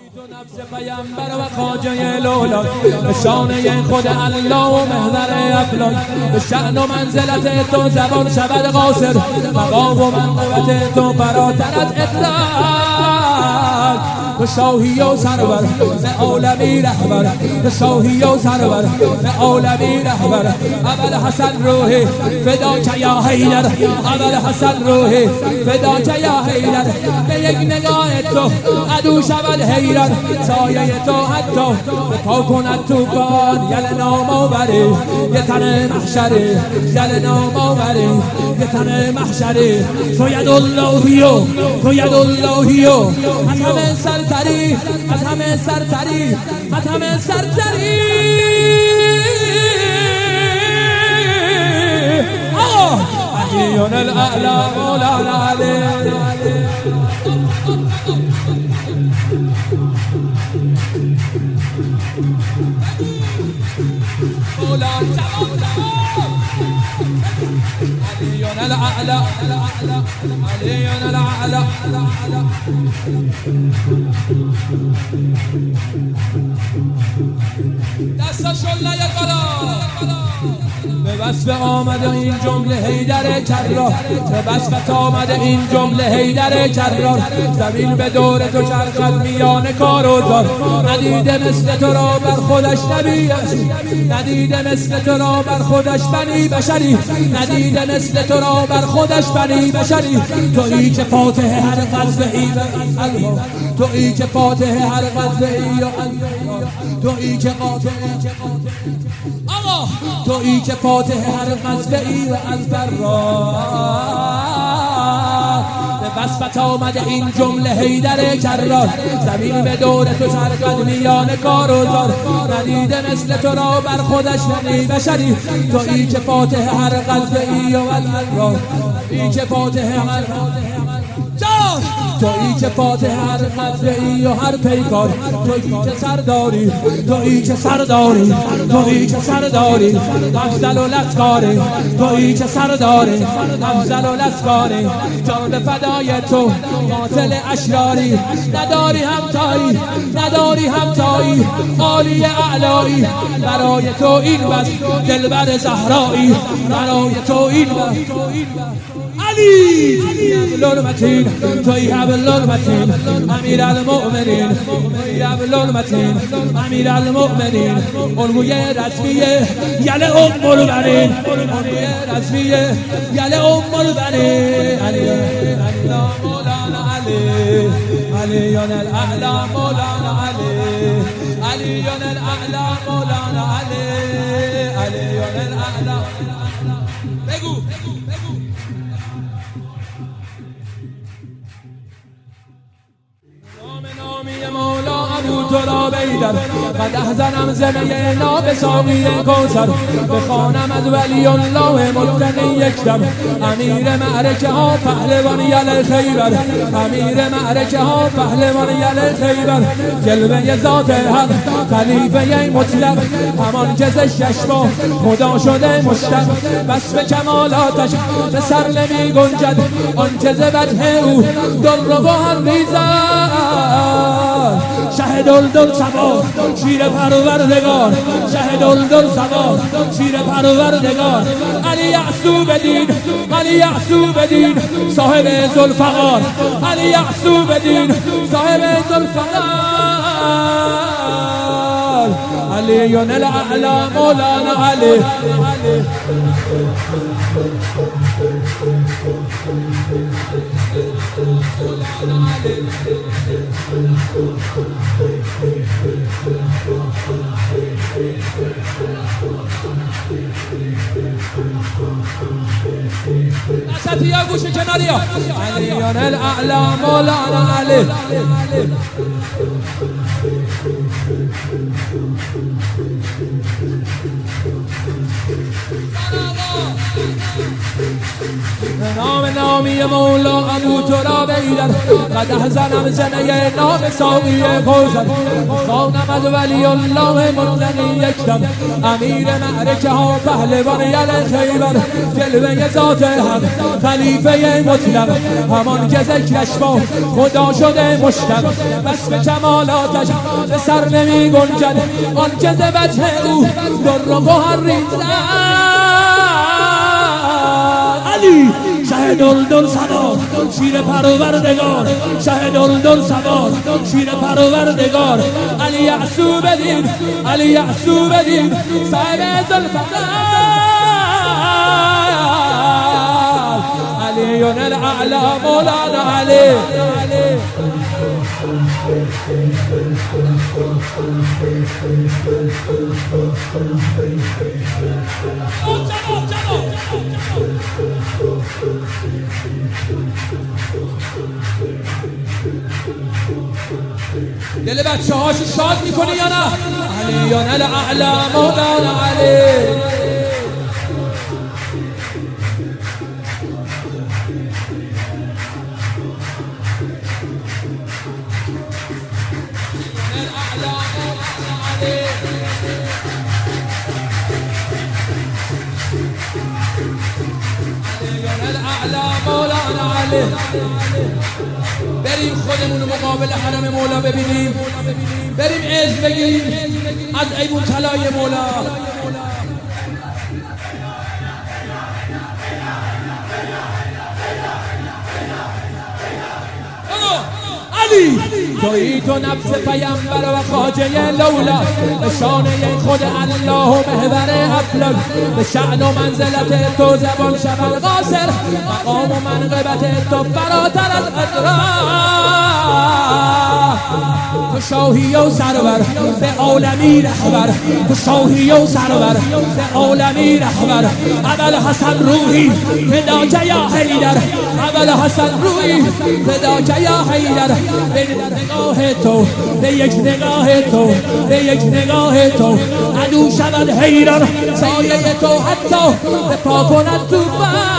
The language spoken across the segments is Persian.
نفس پیامبر و خواجه لولا به شانه خود الله و محور افلاک به شأن و منزلت تو زبان شود قاصر مقام و منقبت تو فراتر از ادراک تو شاهی و سرور به عالمی رهبر تو شاهی و سرور به عالمی رهبر اول حسن روحی فداک یا حیدر اول حسن روحی فداک یا حیدر به یک نگاه تو عدو شود حیران سایه تو حتی به پا کند توفان یل نام آوری یه تن محشری یل نام آوری یه تن محشری تو ید اللهیو تو ید اللهیو از همه سرتری از همه سرتری از همه سرتری علیون الاعلی مولانا علی علیون الاعلی علیون الاعلی دستشون لایه بالا به وصف آمده این جمله حیدر کرار به وصفت آمده این جمله حیدر کرار زمین به دور تو چرخد میان کار و زار ندیده مثل تو را بر خودش نبی ندیده مثل تو را بر خودش بنی بشری ندیده مثل تو را بر خودش بنی بشری تویی که فاتح هر غزوه‌ای و الها تویی که فاتح هر غزوه‌ای و تویی که قاتل آقا تویی که فاتح هر غزوه‌ای و از برا به وصفت آمده این جمله حیدر کرار زمین به دور تو چرخد میان کار و زار ندیده مثل تو را بر خودش نمی بشری تویی که فاتح هر غزوه‌ای و از برا تویی که فاتح هر تویی که فاتح هر غزوه‌ای و هر پیکار تویی که سرداری تویی که سرداری تویی که سرداری افضل و لشکاری تویی که سرداری افضل و لشکاری جان فدای تو قاتل اشراری نداری همتایی نداری همتایی عالی اعلایی برای تو این بس دلبر زهرایی برای تو این بس علی لرمتین توی حبل المتین امیر المؤمنین توی حبل المتین امیر المؤمنین الگوی رسمیه یل ام البنین الگوی رسمیه یل ام البنین علی مولانا علی علیون الاعلی مولانا علی علیون الاعلی مولانا علی علیون الاعلی بگو مولا ابو تراب ایدر قدح زنم زمه ناب ساقی کوثر بخوانم از ولی الله متقی یک دم امیر معرکه ها پهلوان یل خیبر امیر معرکه ها پهلوان یل خیبر جلوه ذات حق خلیفه مطلق همان که ز ششم خدا شده مشتق بس به کمالاتش به سر نمی گنجد آنچه ز وجه او در و هم ریزد شه دلدل سبا شیر پروردگار شه دلدل سبا شیر پروردگار علی یعصوب دین علی یعصوب دین صاحب ذوالفقار علی یعصوب دین صاحب ذوالفقار علیون الاعلی مولانا علی اساتیا گوش کناریا علیون الاعلی مولانا علی نام نامی مولا ابو تراب ایدر قدح زنم زنه نام ساقی کوثر خانم از ولی الله مطلقی یکدم امیر معرکه ها پهلوان یل خیبر جلوه ذات حق خلیفه مطلق همان که ذکرش با خدا شده مشتق بس به کمالاتش به سر نمی گنجد آن که ز وجه او در و گوهر ریزد علی شه دلدل سوار شیر پروردگار شه دلدل سوار شیر پروردگار علی یعصوب دین علی یعصوب دین صاحب ذوالفقار علی الاعلی مولانا علی دل بچه هاشو شاد میکنی یا نه؟ علیان الاعلی مولانا علی مولانا علی بریم خودمون مقابل حرم مولا ببینیم بریم عز بگیریم از ایبون طلای مولا علی تویی تو نفس پیامبر و خواجه لولا به شانه خود الله و محور افلاک به شأن و منزلت تو زبان شود قاصر مقام و منقبت تو فراتر از ادراک تو شاهی و سرور به عالمی رهبر تو شاهی و سرور به عالمی رهبر اول حسن روحی فداک یا حیدر اول حسن روحی فداک یا حیدر به نگاه تو به یک نگاه تو به یک نگاه تو عدو شود حیران سایه تو حتی به پا کند تو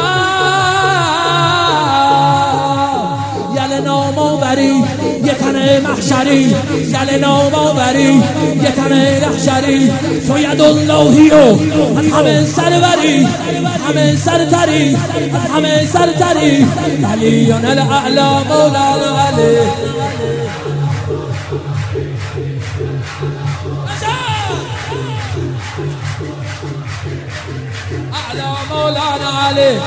یل نامآوری یه تن محشری یل نامآوری یه تن محشری تو ید اللهی و از همه سروری همه سرتری از همه سرتری علیان الاعلی مولانا علی اعلی مولانا علی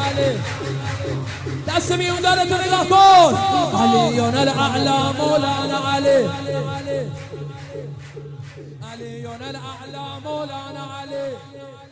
دست میون داره تو نگاه کن علیان الاعلی مولانا علی علیان الاعلی مولانا علی